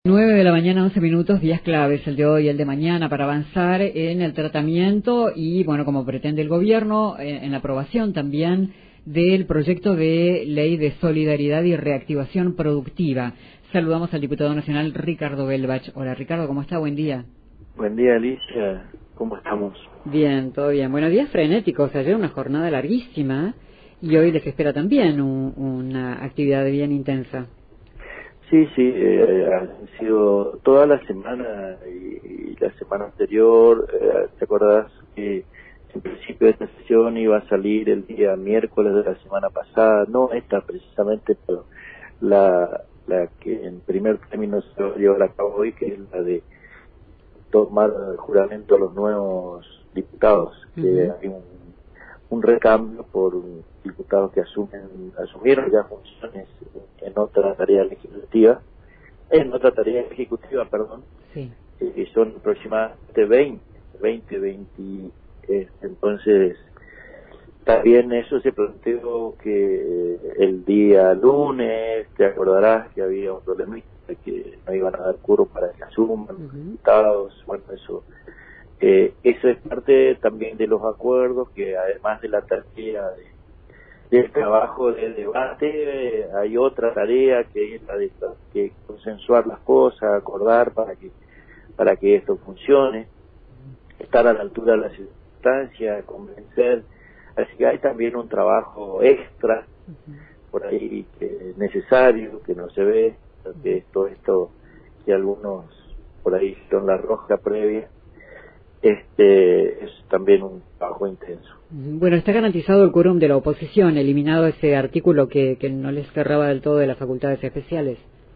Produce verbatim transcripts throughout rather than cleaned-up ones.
nueve de la mañana, once minutos, días claves, el de hoy y el de mañana, para avanzar en el tratamiento y, bueno, como pretende el gobierno, en, en la aprobación también del proyecto de ley de solidaridad y reactivación productiva. Saludamos al diputado nacional Ricardo Belbach. Hola Ricardo, ¿cómo está? Buen día. Buen día, Alicia. ¿Cómo estamos? Bien, todo bien. Buenos días, frenéticos. Ayer una jornada larguísima y hoy les espera también un, una actividad bien intensa. Sí, sí, eh, han sido toda la semana y, y la semana anterior. Eh, ¿te acordás que en principio de esta sesión iba a salir el día miércoles de la semana pasada? No esta precisamente, pero la, la que en primer término se va a llevar a cabo hoy, que es la de tomar juramento a los nuevos diputados, que uh-huh. hay un, un recambio por diputados que asumen asumieron ya funciones en otra tarea legislativa, en otra tarea ejecutiva, perdón, sí. eh, son aproximadamente veinte, veinte, veinte, eh, entonces también eso se planteó que el día lunes, te acordarás que había un problema de que no iban a dar curo para que asuman uh-huh. diputados, bueno, eso eh, eso es parte también de los acuerdos, que además de la tarea de del trabajo de debate, eh, hay otra tarea que es la de que consensuar las cosas, acordar para que para que esto funcione, estar a la altura de la circunstancia, convencer, así que hay también un trabajo extra uh-huh. por ahí que es necesario, que no se ve, que esto esto que algunos por ahí son la rosca previa. Este es también un trabajo intenso. Bueno, está garantizado el quórum de la oposición, eliminado ese artículo que, que no les cerraba del todo de las facultades especiales.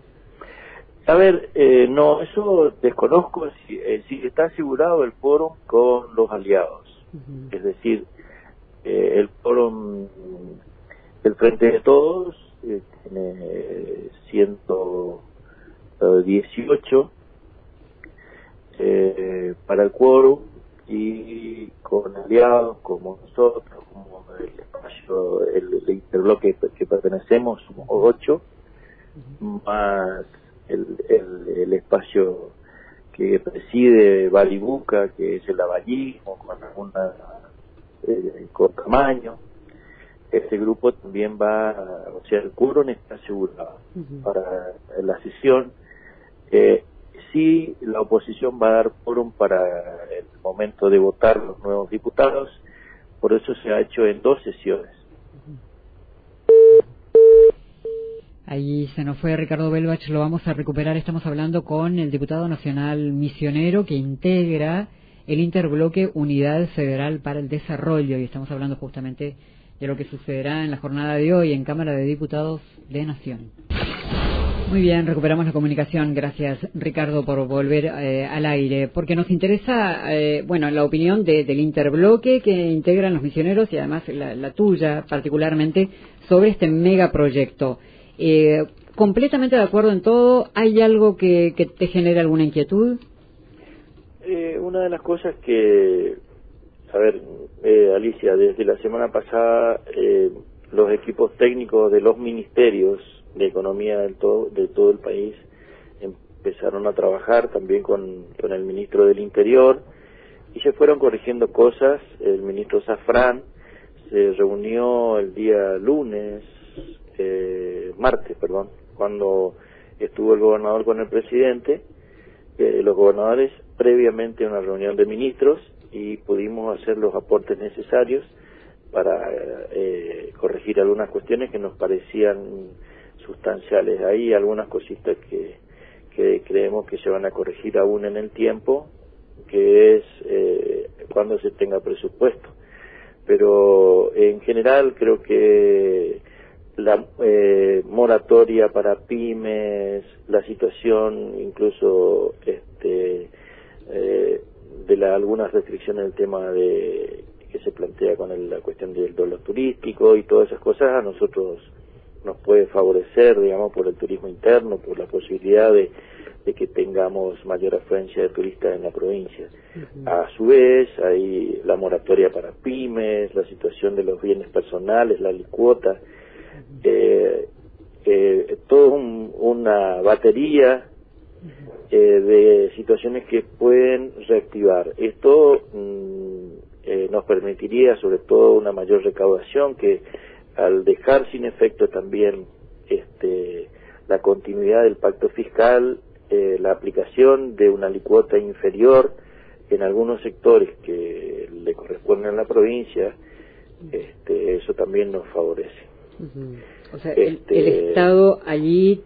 A ver, eh, no, eso desconozco si, eh, si está asegurado el quórum con los aliados. Uh-huh. Es decir, eh, el quórum del Frente de Todos eh, tiene ciento dieciocho eh, para el quórum, y con aliados como nosotros, como el espacio, el, el interbloque que pertenecemos, somos ocho, uh-huh. más el, el, el espacio que preside Balibuca, que es el lavallismo, con alguna eh, con tamaño. Este grupo también va, o sea, el quórum está asegurado uh-huh. para la sesión. Eh, sí, la oposición va a dar quórum para el momento de votar los nuevos diputados, por eso se ha hecho en dos sesiones. Ahí se nos fue Ricardo Belbach, lo vamos a recuperar. Estamos hablando con el diputado nacional misionero que integra el interbloque Unidad Federal para el Desarrollo, y estamos hablando justamente de lo que sucederá en la jornada de hoy en Cámara de Diputados de Nación. Muy bien, recuperamos la comunicación. Gracias, Ricardo, por volver eh, al aire, porque nos interesa, eh, bueno, la opinión de, del interbloque que integran los misioneros y además la, la tuya particularmente sobre este megaproyecto. Eh, completamente de acuerdo en todo. ¿Hay algo que, que te genere alguna inquietud? Eh, una de las cosas que, a ver, eh, Alicia, desde la semana pasada eh, los equipos técnicos de los ministerios de economía del todo, de todo el país empezaron a trabajar también con, con el ministro del Interior y se fueron corrigiendo cosas. El ministro Zafrán se reunió el día lunes, eh, martes, perdón, cuando estuvo el gobernador con el presidente, eh, los gobernadores previamente a una reunión de ministros, y pudimos hacer los aportes necesarios para eh, corregir algunas cuestiones que nos parecían sustanciales. Hay algunas cositas que, que creemos que se van a corregir aún en el tiempo, que es eh, cuando se tenga presupuesto. Pero en general creo que la eh, moratoria para pymes, la situación incluso este eh, de la, algunas restricciones del tema de que se plantea con el, la cuestión del dólar turístico y todas esas cosas, a nosotros nos puede favorecer, digamos, por el turismo interno, por la posibilidad de, de que tengamos mayor afluencia de turistas en la provincia. Uh-huh. A su vez, hay la moratoria para pymes, la situación de los bienes personales, la licuota, uh-huh. eh, eh, todo un, una batería de situaciones que pueden reactivar. Esto mmm, eh, nos permitiría sobre todo una mayor recaudación, que al dejar sin efecto también este, la continuidad del pacto fiscal, eh, la aplicación de una alícuota inferior en algunos sectores que le corresponden a la provincia, este, eso también nos favorece. Uh-huh. O sea, este, el, el Estado allí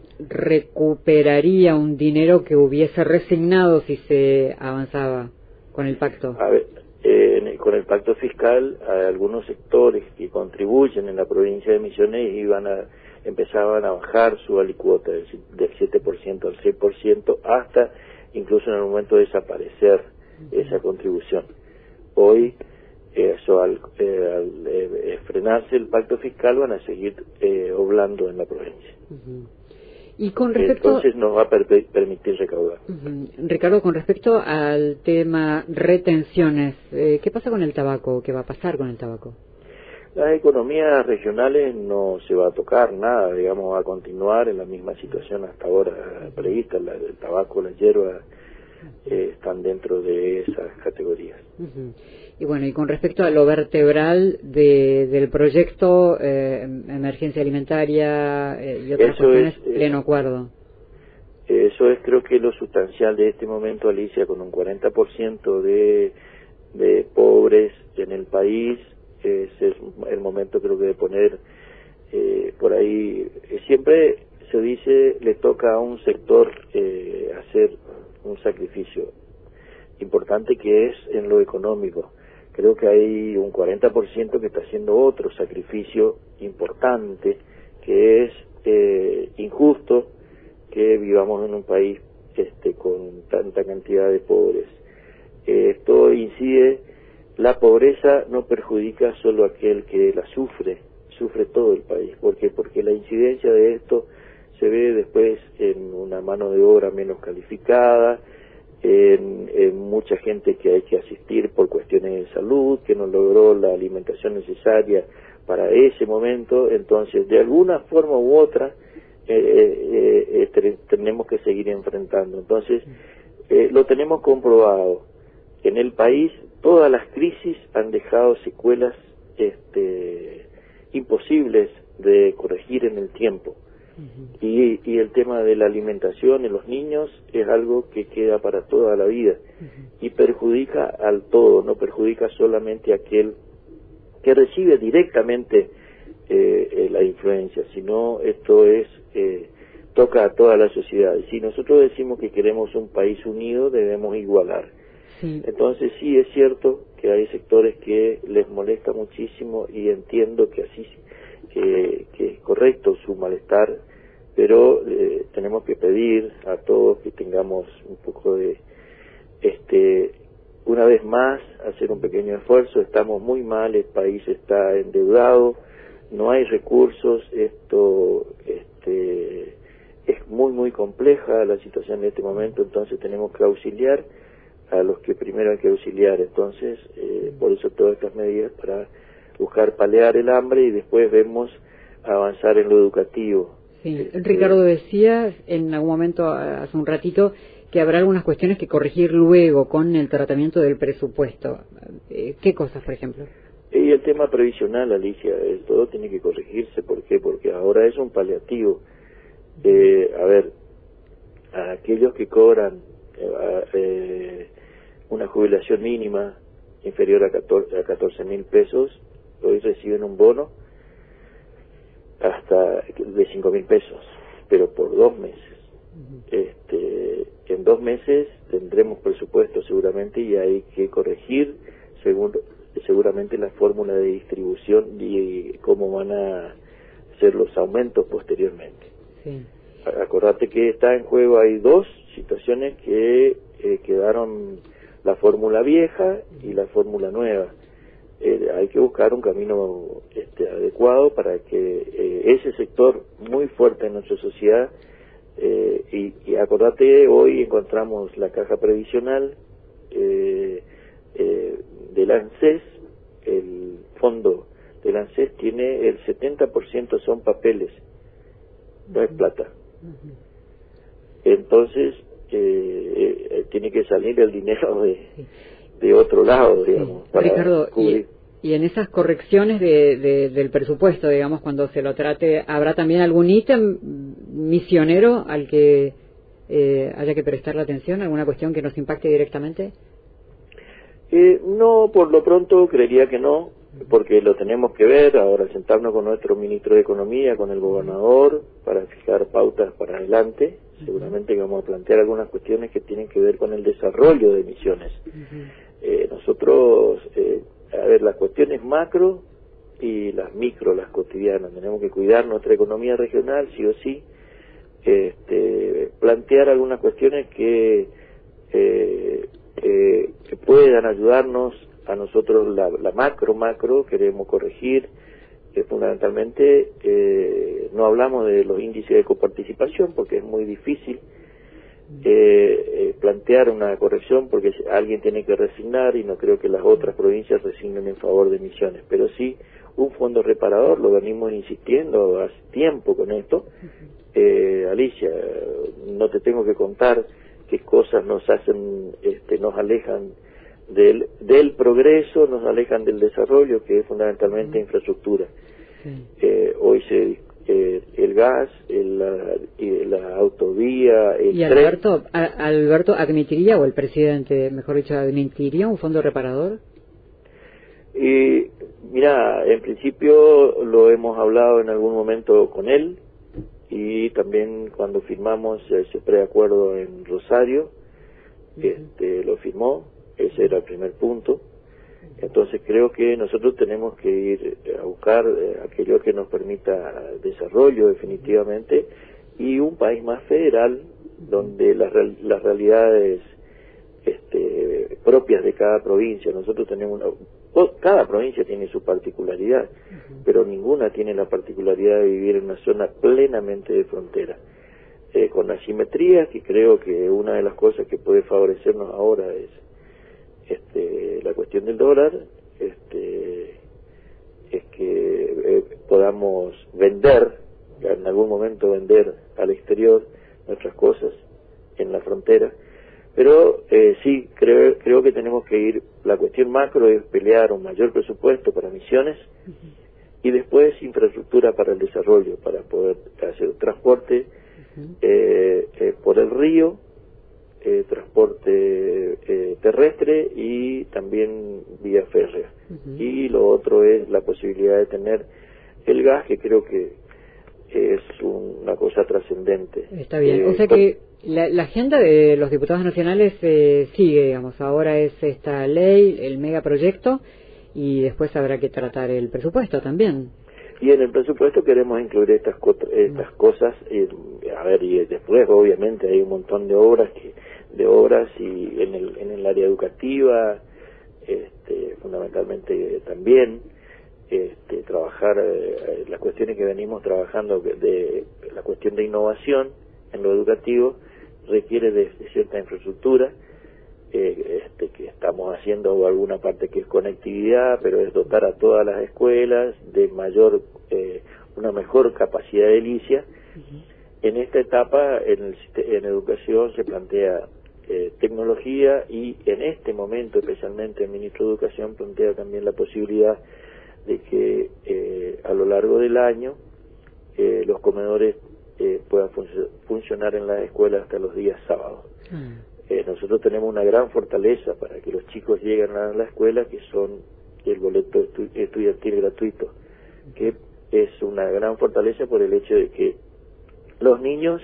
recuperaría un dinero que hubiese resignado si se avanzaba con el pacto. A ver, eh, con el pacto fiscal, a algunos sectores que contribuyen en la provincia de Misiones iban a empezaban a bajar su alícuota del, del siete por ciento al seis por ciento, hasta incluso en el momento de desaparecer uh-huh. esa contribución. Hoy, eso al, eh, al eh, frenarse el pacto fiscal, van a seguir eh, oblando en la provincia. Uh-huh. Y con respecto... Entonces nos va a per permitir recaudar. Uh-huh. Ricardo, con respecto al tema retenciones, eh, ¿qué pasa con el tabaco? ¿Qué va a pasar con el tabaco? Las economías regionales no se va a tocar nada, digamos, va a continuar en la misma situación hasta ahora prevista. La, el tabaco, la hierba eh, están dentro de esas categorías. Uh-huh. Y bueno, y con respecto a lo vertebral de, del proyecto, eh, emergencia alimentaria eh, y otras eso cuestiones, es, eh, pleno acuerdo. Eso es, creo que lo sustancial de este momento, Alicia, con un cuarenta por ciento de, de pobres en el país. Es el, el momento, creo que, de poner eh, por ahí, eh, siempre se dice, le toca a un sector eh, hacer un sacrificio importante, que es en lo económico. Creo que hay un cuarenta por ciento que está haciendo otro sacrificio importante, que es eh, injusto que vivamos en un país este, con tanta cantidad de pobres. Eh, esto incide. La pobreza no perjudica solo a aquel que la sufre, sufre todo el país. ¿Por qué? Porque la incidencia de esto se ve después en una mano de obra menos calificada, en, en mucha gente que hay que asistir por cuestiones de salud, que no logró la alimentación necesaria para ese momento. Entonces, de alguna forma u otra, eh, eh, eh, tenemos que seguir enfrentando. Entonces, eh, lo tenemos comprobado. En el país, todas las crisis han dejado secuelas este, imposibles de corregir en el tiempo. Uh-huh. y, y el tema de la alimentación en los niños es algo que queda para toda la vida. Uh-huh. Y perjudica al todo, no perjudica solamente a aquel que recibe directamente eh, eh, la influencia, sino esto es eh, toca a toda la sociedad. Y si nosotros decimos que queremos un país unido, debemos igualar. Sí. Entonces sí es cierto que hay sectores que les molesta muchísimo, y entiendo que así que, que es correcto su malestar, pero eh, tenemos que pedir a todos que tengamos un poco de, este, una vez más, hacer un pequeño esfuerzo. Estamos muy mal, el país está endeudado, no hay recursos, esto este, es muy muy compleja la situación en este momento, entonces tenemos que auxiliar a los que primero hay que auxiliar. Entonces, eh, por eso todas estas medidas, para buscar paliar el hambre, y después vemos avanzar en lo educativo. Sí, este, Ricardo, decía en algún momento, hace un ratito, que habrá algunas cuestiones que corregir luego con el tratamiento del presupuesto. ¿Qué cosas, por ejemplo? Y el tema previsional, Alicia, eh, todo tiene que corregirse. ¿Por qué? Porque ahora es un paliativo. Eh, a ver, a aquellos que cobran eh, eh, una jubilación mínima inferior a catorce mil pesos, hoy reciben un bono hasta de cinco mil pesos, pero por dos meses. Uh-huh. Este, en dos meses tendremos presupuesto seguramente, y hay que corregir según, seguramente la fórmula de distribución y cómo van a ser los aumentos posteriormente. Sí. Acordate que está en juego, hay dos situaciones que eh, quedaron: la fórmula vieja y la fórmula nueva. Eh, hay que buscar un camino este, adecuado para que eh, ese sector muy fuerte en nuestra sociedad, eh, y, y acordate, hoy encontramos la caja previsional eh, eh, del ANSES, el fondo del ANSES tiene el setenta por ciento son papeles, no es plata. Entonces, eh, eh, tiene que salir el dinero de, de otro lado, digamos. Sí. Para Ricardo, cubrir. y, y en esas correcciones de, de, del presupuesto, digamos, cuando se lo trate, ¿habrá también algún ítem misionero al que eh, haya que prestarle atención, alguna cuestión que nos impacte directamente? Eh, no, por lo pronto creería que no, porque lo tenemos que ver, ahora sentarnos con nuestro ministro de Economía, con el gobernador, para fijar pautas para adelante. Seguramente que vamos a plantear algunas cuestiones que tienen que ver con el desarrollo de Misiones. Uh-huh. eh, nosotros, eh, a ver, las cuestiones macro y las micro, las cotidianas, tenemos que cuidar nuestra economía regional, sí o sí, este, plantear algunas cuestiones que... Eh, Eh, que puedan ayudarnos a nosotros. La, la macro macro queremos corregir, eh, fundamentalmente eh, no hablamos de los índices de coparticipación porque es muy difícil eh, eh, plantear una corrección porque alguien tiene que resignar y no creo que las otras provincias resignen en favor de Misiones, pero sí un fondo reparador, lo venimos insistiendo hace tiempo con esto. eh, Alicia, no te tengo que contar qué cosas nos hacen, este, nos alejan del, del progreso, nos alejan del desarrollo, que es fundamentalmente uh-huh. infraestructura. Sí. Eh, hoy se eh, el gas, el, la, la autovía, el ¿Y Alberto, a, Alberto admitiría, o el presidente, mejor dicho, admitiría un fondo reparador? Y mira, en principio lo hemos hablado en algún momento con él, y también cuando firmamos ese preacuerdo en Rosario, uh-huh. este, lo firmó, ese era el primer punto. Entonces creo que nosotros tenemos que ir a buscar eh, aquello que nos permita desarrollo definitivamente, y un país más federal donde las, las realidades este, propias de cada provincia, nosotros tenemos una, cada provincia tiene su particularidad, uh-huh. pero ninguna tiene la particularidad de vivir en una zona plenamente de frontera, eh, con asimetrías, que creo que una de las cosas que puede favorecernos ahora es este, la cuestión del dólar, este, es que eh, podamos vender, en algún momento vender al exterior nuestras cosas en la frontera. Pero eh, sí, creo, creo que tenemos que ir, la cuestión macro es pelear un mayor presupuesto para Misiones, uh-huh. y después infraestructura para el desarrollo, para poder hacer transporte uh-huh. eh, eh, por el río, eh, transporte eh, terrestre y también vía férrea. Uh-huh. Y lo otro es la posibilidad de tener el gas, que creo que es un, una cosa trascendente. Está bien, eh, o sea que la, la agenda de los diputados nacionales eh, sigue, digamos, ahora es esta ley, el megaproyecto, y después habrá que tratar el presupuesto también. Y en el presupuesto queremos incluir estas, estas mm. cosas, eh, a ver, y después obviamente hay un montón de obras, que, de obras y en el, en el área educativa, este, fundamentalmente también, este, trabajar eh, las cuestiones que venimos trabajando, de, de la cuestión de innovación en lo educativo requiere de, de cierta infraestructura, eh, este, que estamos haciendo alguna parte que es conectividad, pero es dotar a todas las escuelas de mayor, eh, una mejor capacidad edilicia. Uh-huh. En esta etapa, en, el, en educación se plantea eh, tecnología, y en este momento especialmente el ministro de Educación plantea también la posibilidad de que eh, a lo largo del año eh, los comedores eh, puedan fun funcionar en las escuelas hasta los días sábados. Mm. Eh, nosotros tenemos una gran fortaleza para que los chicos lleguen a la escuela, que son el boleto estu estudiantil gratuito, que es una gran fortaleza por el hecho de que los niños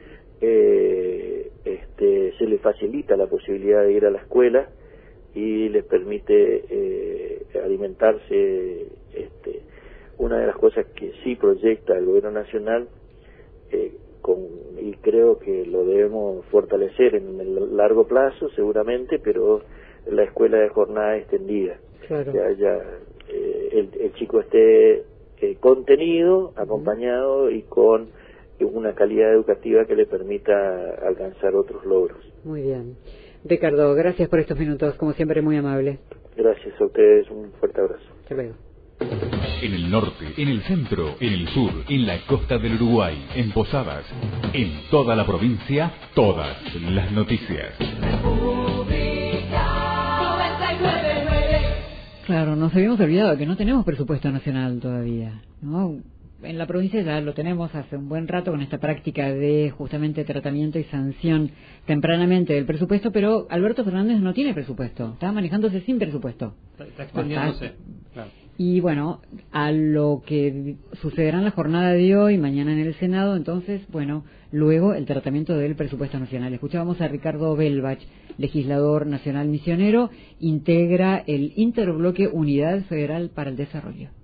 eh, este, se les facilita la posibilidad de ir a la escuela y les permite eh, alimentarse. Este, una de las cosas que sí proyecta el gobierno nacional, eh, con, y creo que lo debemos fortalecer en el largo plazo seguramente, pero la escuela de jornada extendida, claro. Que haya eh, el, el chico esté eh, contenido, acompañado, uh-huh. y con una calidad educativa que le permita alcanzar otros logros. Muy bien. Ricardo, gracias por estos minutos, como siempre muy amable. Gracias a ustedes, un fuerte abrazo. Hasta luego. En el norte, en el centro, en el sur, en la costa del Uruguay, en Posadas, en toda la provincia, todas las noticias. Claro, nos habíamos olvidado que no tenemos presupuesto nacional todavía, ¿no? En la provincia ya lo tenemos hace un buen rato con esta práctica de justamente tratamiento y sanción tempranamente del presupuesto, pero Alberto Fernández no tiene presupuesto, está manejándose sin presupuesto. Está extendiéndose, claro. Y bueno, a lo que sucederá en la jornada de hoy, mañana en el Senado, entonces, bueno, luego el tratamiento del presupuesto nacional. Escuchábamos a Ricardo Belbach, legislador nacional misionero, integra el Interbloque Unidad Federal para el Desarrollo.